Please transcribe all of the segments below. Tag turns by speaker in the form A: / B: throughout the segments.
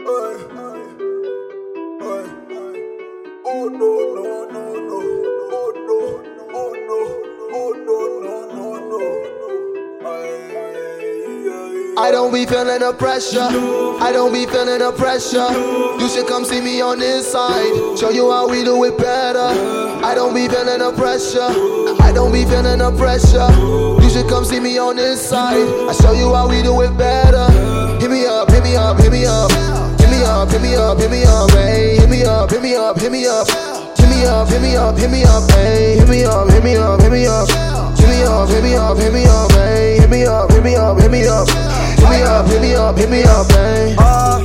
A: Oh no, no, no, no. Oh no, oh no, oh no, no, no, no. I don't be feeling the pressure. I don't be feeling the pressure. You should come see me on this side. Show you how we do it better. I don't be feeling the pressure. I don't be feeling the pressure. You should come see me on this side. I show you how we do it better. Hit me up, hit me up, hit me up. Hit me up, hit me up, hit me up, hey. Hit me up, hit me up, hit me up. Hit me up, hit me up, hit me up, hey. Hit me up, hit me up, hit me up. Hit me up, hit me up, hit me up, hey. Hit me up, hit me up, hit me up. Hit me up, hit me up, hit me up, hey.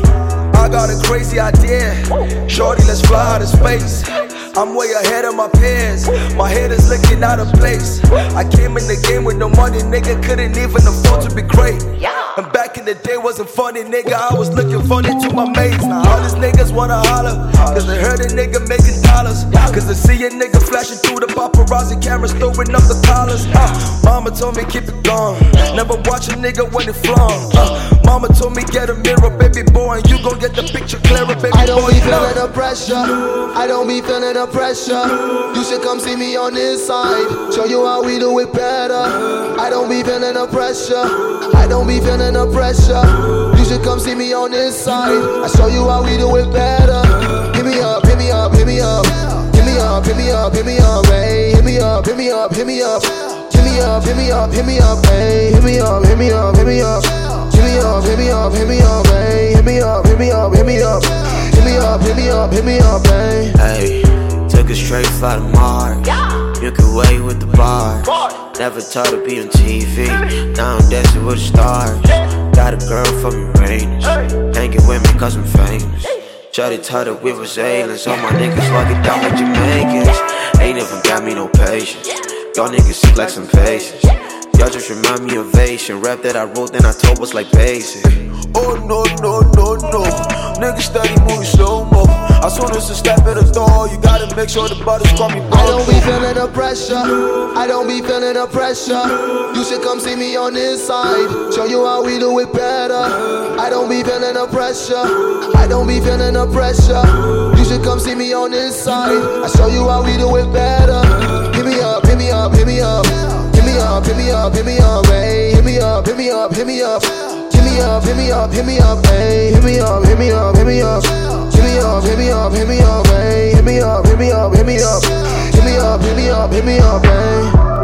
A: I got a crazy idea. Shorty, let's fly out of space. I'm way ahead of my peers. My head is looking out of place. I came in the game with no money, nigga. Couldn't even afford to be great. And back in the day wasn't funny, nigga. I was looking funny to my mates. Now all these niggas wanna holler, cause they heard a nigga making dollars. Cause they see a nigga flashing through the paparazzi cameras, throwing up the collars. Mama told me keep it going. Never watch a nigga when it flung. Mama told me get a mirror, baby boy, and you gon' get the picture clearer, baby boy. I don't be feeling the pressure. I don't be feeling the pressure. You should come see me on this side. Show you how we do it better. I don't be feeling the pressure. I don't be feeling the pressure. You should come see me on this side. I show you how we do it better. Hit me up, hit me up, hit me up. Hit me up, hit me up, hit me up, hey. Hit me up, hit me up, hit me up. Hit me up, hit me up, hit me up, hey. Hit me up, hit me up, hit me up. Hit me up, hit me up, hit me up, hey. Hit me up, hit me up, hit me up. Hit me up, hit me up, hit me up, hey.
B: Hey, took a straight flight to Mars. You can wait with the bars. Never thought to be on TV. Now I'm dancing with the stars. Got a girl from Uranus. Hanging with me cause I'm famous. Shawty thought that we was aliens. All my niggas walking down like Jamaicans. Ain't never got me no patience. Y'all niggas sick like some patience. Y'all just remind me of Asian. Rap that I wrote then I told was like basic.
A: Oh no, no, no, no. Niggas steady moving slow-mo. As soon as you step in the door, you gotta make sure the butters call me bro. I don't be feeling the pressure. I don't be feeling the pressure. You should come see me on this side. Show you how we do it better. I don't be feeling the pressure. I don't be feeling the pressure. You should come see me on this side. I show you how we do it better. Hit me up, hit me up, hit me up. Hit me up, hit me up, hit me up, hey. Hit me up, hit me up, hit me up. Hit me up, hit me up, hit me up, hey. Hit me up, hit me up, hit me up. Hit me up, hit me up, hit me up, hey. Hit me up, hit me up, hit me up. Hit me up, hit me up, hit me up, hey.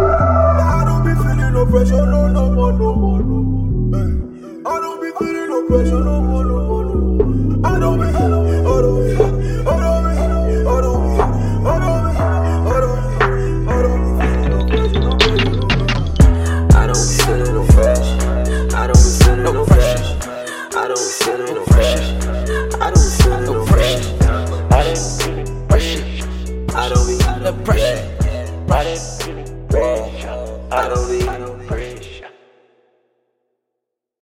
A: I don't be feeling no pressure, no, no more, no more, no more. Hey. I don't be feeling no pressure, no more, no more, no more. I don't be, I don't be, I don't be, I don't be, I don't be, I don't be, I don't be, I don't be feeling no pressure, no pressure, no pressure.
B: I don't be feeling no pressure. I don't be feeling no pressure. I don't be feeling no pressure. I don't be feeling no pressure. I don't be pressure. I don't be the pressure. I don't be pressure.